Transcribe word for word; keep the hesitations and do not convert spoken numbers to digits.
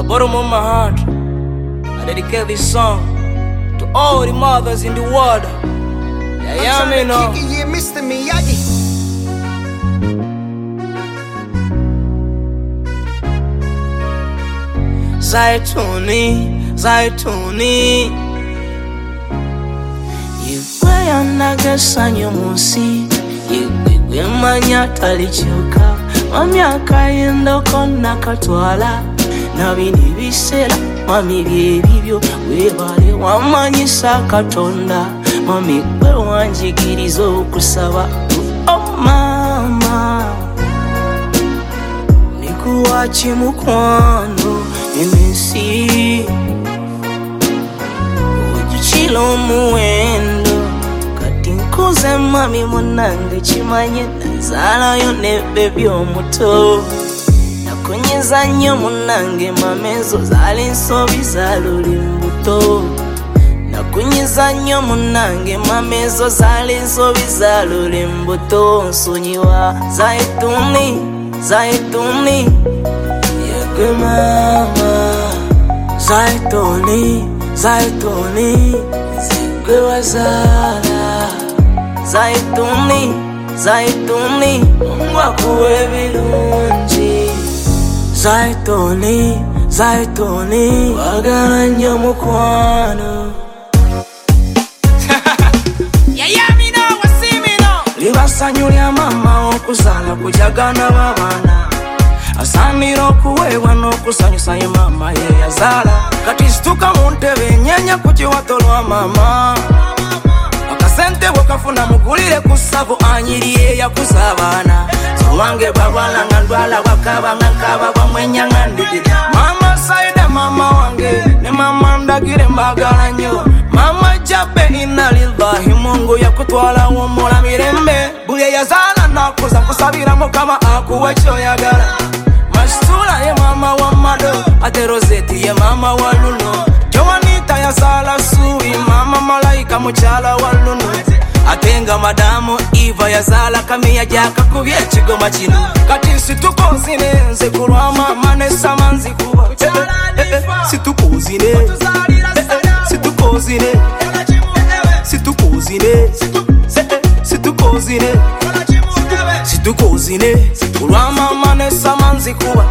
bottom of my heart, I dedicate this song to all the mothers in the world. Yeah, yeah, me know. Yeah, Mister Miyagi. Zaituni, Zaituni. Yigwe yanagasanya munsi, yigwe manya talichuka. Mami akayenda konna katwala, nabini bisera mami byebibyo webale wamanyisa Katonda. Mami gwe wanjigiriza okusaba. Oh mama, nikuwachi mukwano emensi ujichilo muwendo kati nkuze mami munange chimanye nazala yo nebe byomuto nakunyeza nnyo munange mamezo zali nsobi zaluli mbuto nakunyeza nnyo munange mamezo zali nsobi zaluli mbuto nsonyiwa Zaituni, Zaituni. Yegwe mama Zaituni, Zaituni. Zigwe wazala Zaituni, Zaituni. Mungu akuwe birungi Zaituni, Zaituni. Wagala nnyo mukwano. Libasanyu lya mama okuzala kujagana babana. Asamira okuweebwa n'okusanyusa ye mama ye yazala. Kati situka mu ntebe nyenya ku kiwato lwa mama. Akasente bwekafuna mugulire ku ssabo anyiriye yakuza abaana. Sowange balwala nga ndwala wakaba nga nkaba bamwenya nga ndigiri. Mama Saida mama wange ne mama ndagire mbagala nnyo. Mama Jabe inna lillahi Mungu yakutwala w'omola mirembe. Buli yazala nakuza kusabira Mukama akuwe kyoyagala. Masitula ye mama wa Mado, ate Roseti ye mama wa Luno. Joanita yazala Suwi, mama Malaika muchala wa Luno. Atenga madamu Eva yazala Kamiya jaka kubye ekigoma kino. Kati situkozine nze kulwa mama ne samanzi kuba. Situkozine, situkozine, situkozine, situkozine, situkozine kulwa mama ne samanzi kuba.